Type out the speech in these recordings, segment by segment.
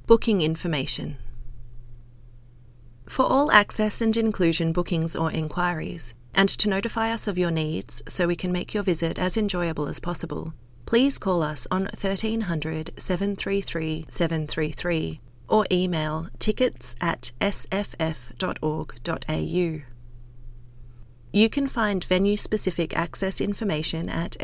Booking information. For all access and inclusion bookings or inquiries, and to notify us of your needs so we can make your visit as enjoyable as possible, please call us on 1300 733 733 or email tickets@sff.org.au. You can find venue-specific access information at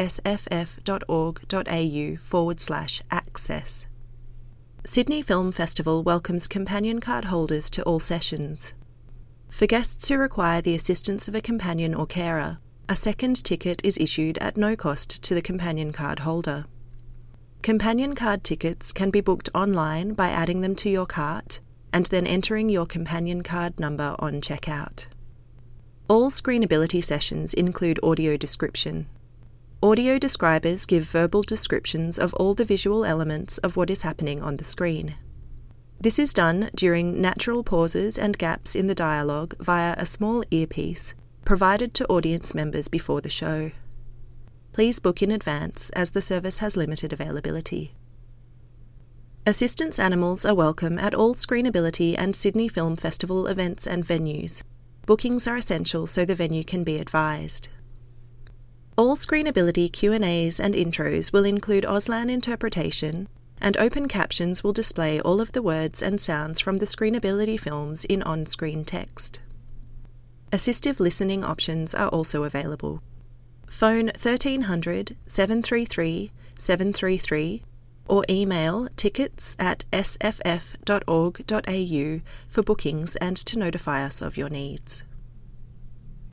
sff.org.au/access. Sydney Film Festival welcomes companion card holders to all sessions. For guests who require the assistance of a companion or carer, a second ticket is issued at no cost to the companion card holder. Companion card tickets can be booked online by adding them to your cart and then entering your companion card number on checkout. All screenability sessions include audio description. Audio describers give verbal descriptions of all the visual elements of what is happening on the screen. This is done during natural pauses and gaps in the dialogue via a small earpiece provided to audience members before the show. Please book in advance as the service has limited availability. Assistance animals are welcome at all Screenability and Sydney Film Festival events and venues. Bookings are essential so the venue can be advised. All Screenability Q&As and intros will include Auslan interpretation, and open captions will display all of the words and sounds from the Screenability films in on-screen text. Assistive listening options are also available. Phone 1300 733 733 or email tickets@sff.org.au for bookings and to notify us of your needs.